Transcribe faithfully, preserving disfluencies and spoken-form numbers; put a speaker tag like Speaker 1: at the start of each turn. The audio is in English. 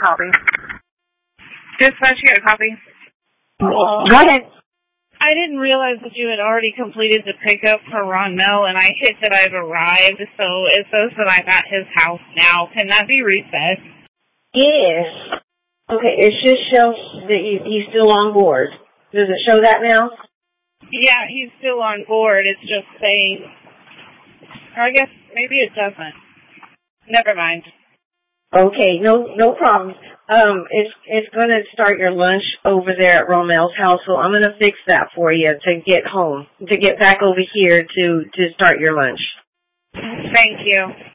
Speaker 1: copy.
Speaker 2: Dispatch, you got a copy?
Speaker 1: Go ahead.
Speaker 2: I didn't realize that you had already completed the pickup for Ron Mel, and I hit that I've arrived, so it says that I'm at his house now. Can that be reset?
Speaker 1: Yes. Okay, it should show that he, he's still on board. Does it show that now?
Speaker 2: Yeah, he's still on board. It's just saying, or I guess maybe it doesn't. Never mind.
Speaker 1: Okay, no no problem. Um, it's it's going to start your lunch over there at Romel's house, so I'm going to fix that for you to get home, to get back over here to, to start your lunch.
Speaker 2: Thank you.